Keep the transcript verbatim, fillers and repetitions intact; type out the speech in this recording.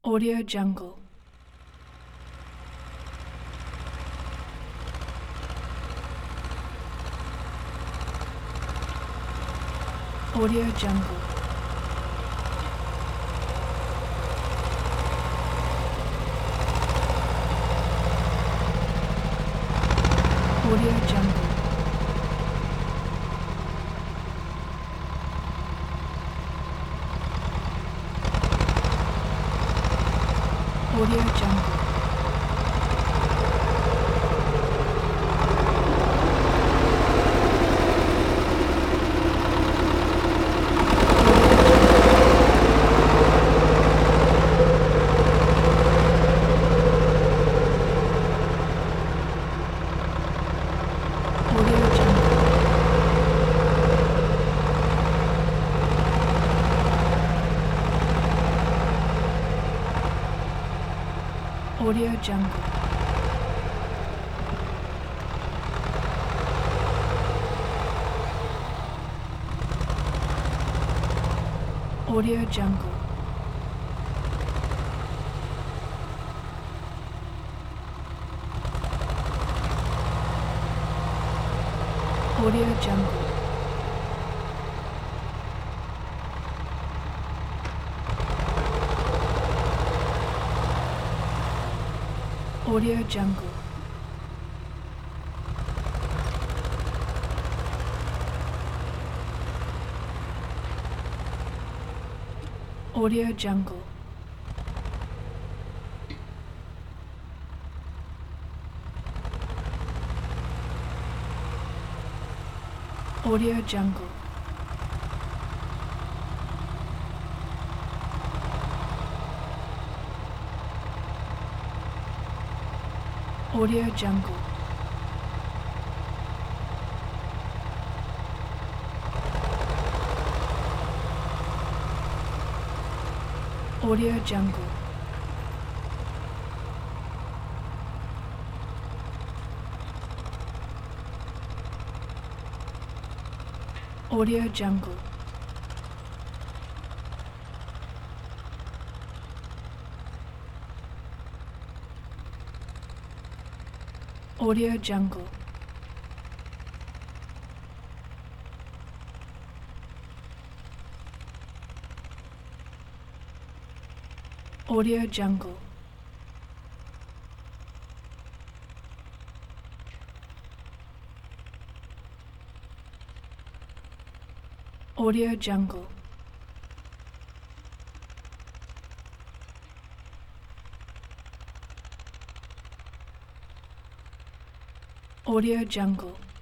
Audio Jungle. Audio Jungle. Audio Jungle. Audio Jungle. Audio Jungle. Audio Jungle. Audio Jungle. Audio Jungle. Audio Jungle. Audio Jungle. Audio Jungle. Audio Jungle. Audio Jungle. Audio Jungle. Audio Jungle. Audio Jungle. Audio Jungle.